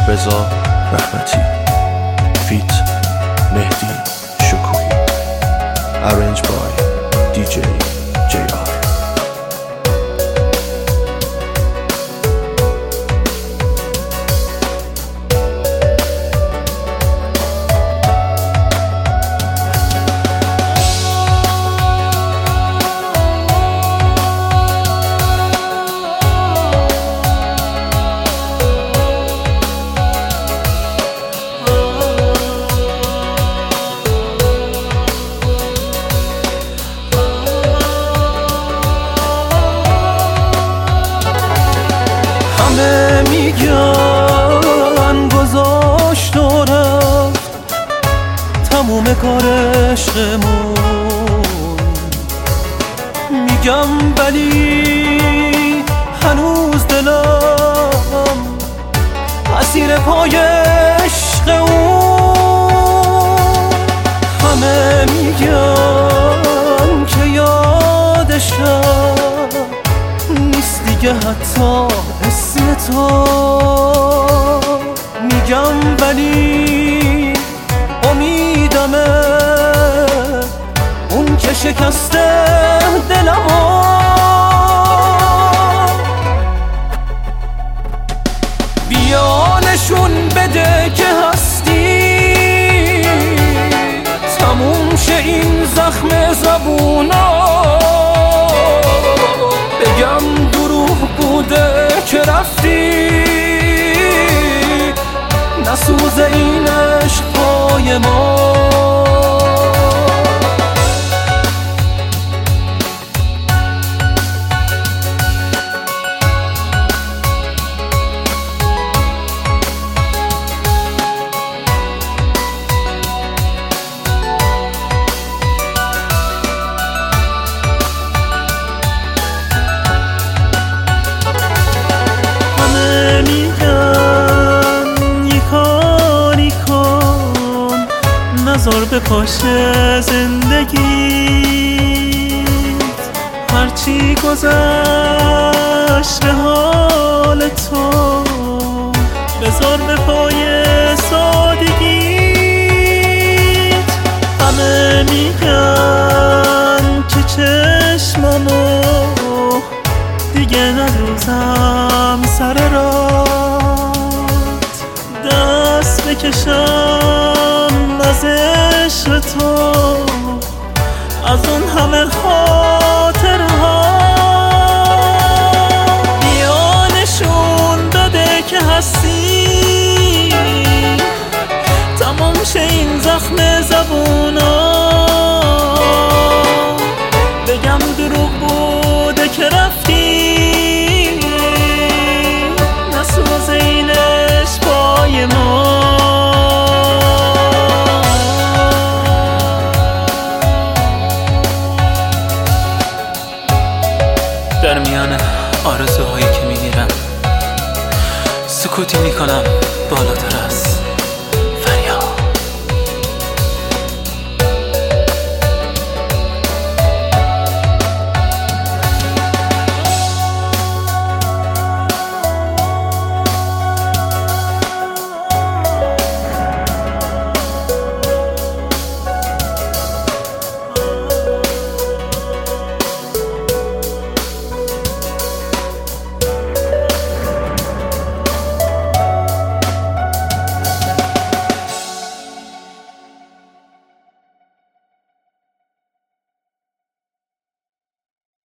رضا رحمتی فیت مهدی شکوهی Arranged by DJ JR. میگن گذاشت و رفت تموم کار عشقمون، میگم ولی هنوز دلم اسیر پای عشق اون. همه میگن که یادشم نیست دیگه حتی حس تو، میگم ولی امیدمه اون که شکسته دلمو. بیا نشون بده که هستی، تموم شه این زخم زبونا. بگم دروغ بوده که رفتی، نسوزه این عشق پای ما. نذار به پاشه زندگیت، هرچی گذشت به حال تو بذار به پای سادگیت. همه میگن که چشممو دیگه ندوزم سر رات، دست بکشم از عشق تو، از اون همه خاطرها. بیا نشون بده که هستی، تمام شه این زخم زبونا. بگم دروغ بوده که رفتی، نسوزه این عشق پای ما. در میان آرزوهایی که میگیرم سکوتی میکنم بالاتر است.